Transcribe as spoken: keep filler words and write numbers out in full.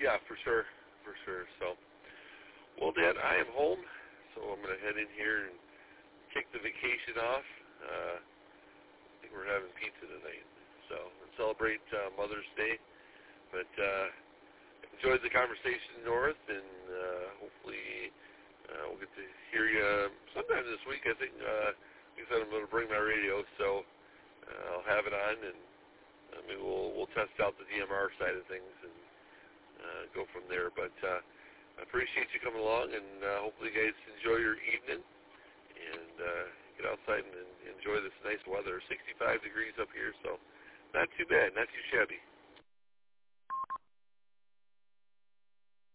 yeah, for sure, for sure. So, well, Dad, I am home, so I'm going to head in here and kick the vacation off. Uh, I think we're having pizza tonight, so and celebrate uh, Mother's Day. But uh, enjoyed the conversation, North, and uh, hopefully uh, we'll get to hear you sometime this week. I think, uh, like I said, I'm going to bring my radio, so uh, I'll have it on, and uh, maybe we'll we'll test out the D M R side of things and uh, go from there. But uh, I appreciate you coming along, and uh, hopefully you guys enjoy your evening and uh, get outside and, and enjoy this nice weather. sixty-five degrees up here, so not too bad, not too shabby.